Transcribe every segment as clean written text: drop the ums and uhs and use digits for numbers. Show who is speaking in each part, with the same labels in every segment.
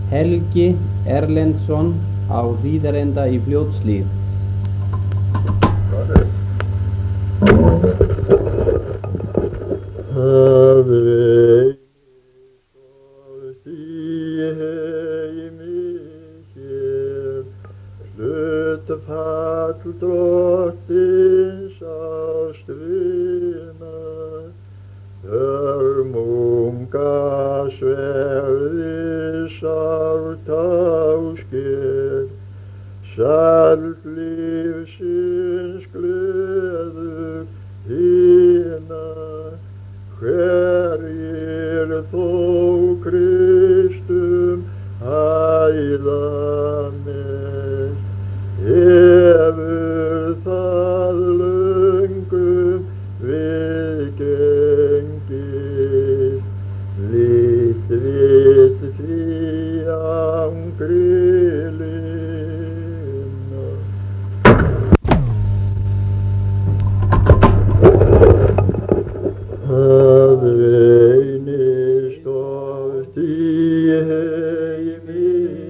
Speaker 1: Helgi Erlendsson á Hlíðarenda í Fljótshlíð.
Speaker 2: Fall drottins ástvina, munka sverði sártásker, sjálf lífsins gleður hina, hverjir þó Kristum æða mest. Hefur það löngum viðgengist, lítt við því angri linna. Það reynist oft í heimi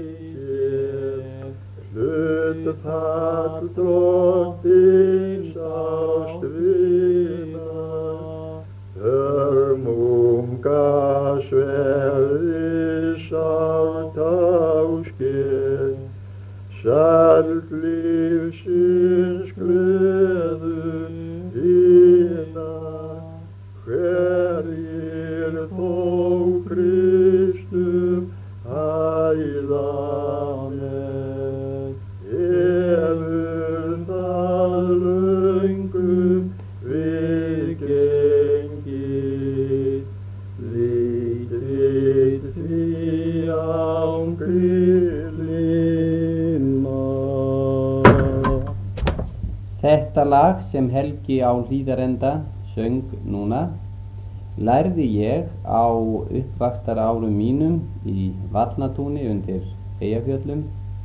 Speaker 2: fall drottins ástvina, munka sverði sártásker, sjálf lífsins gleður hina, hverjir þó Kristum æða mest. Hefur það löngum viðgengist, lítt við því angri linna.
Speaker 1: Þetta lag sem Helgi á Hlíðarenda söng núna lærði ég á uppvaxtarárum mínum í Vatnatúni undir Eyjafjöllum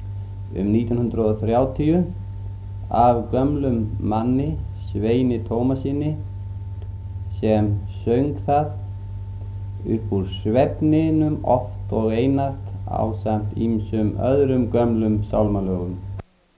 Speaker 1: 1930 af gömlum manni, Sveini Tómasinni, sem söng það upp úr svefninum oft og einatt ásamt ýmsum öðrum gömlum sálmalögum.